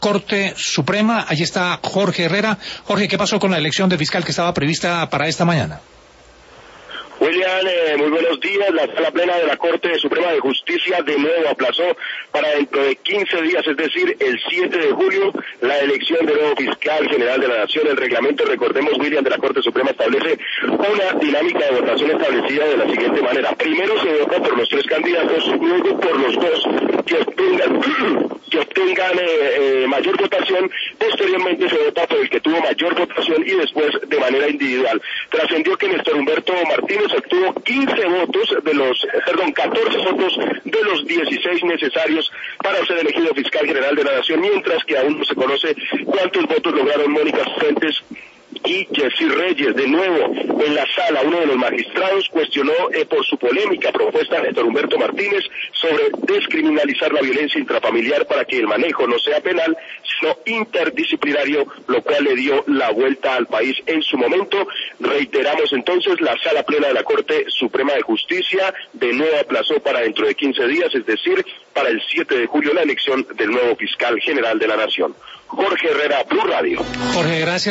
Corte Suprema. Allí está Jorge Herrera. Jorge, ¿qué pasó con la elección de fiscal que estaba prevista para esta mañana? William, muy buenos días. La sala plena de la Corte Suprema de Justicia de nuevo aplazó para dentro de 15 días, es decir, el 7 de julio, la elección del nuevo fiscal general de la Nación. El reglamento, recordemos, William, de la Corte Suprema establece una dinámica de votación establecida de la siguiente manera. Primero se vota por los 3 candidatos, luego por los 2 que obtengan mayor votación. Posteriormente se vota por el que tuvo mayor votación y después de manera individual. Trascendió que Néstor Humberto Martínez obtuvo 14 votos de los 16 necesarios para ser elegido fiscal general de la Nación, mientras que aún no se conoce cuántos votos lograron Mónica Fuentes y Jessy Reyes. De nuevo, en la sala, uno de los magistrados cuestionó por su polémica propuesta a Néstor Humberto Martínez sobre descriminalizar la violencia intrafamiliar para que el manejo no sea penal, sino interdisciplinario, lo cual le dio la vuelta al país en su momento. Reiteramos entonces, la sala plena de la Corte Suprema de Justicia de nuevo aplazó para dentro de 15 días, es decir, para el 7 de julio, la elección del nuevo fiscal general de la Nación. Jorge Herrera, Blue Radio. Jorge, gracias.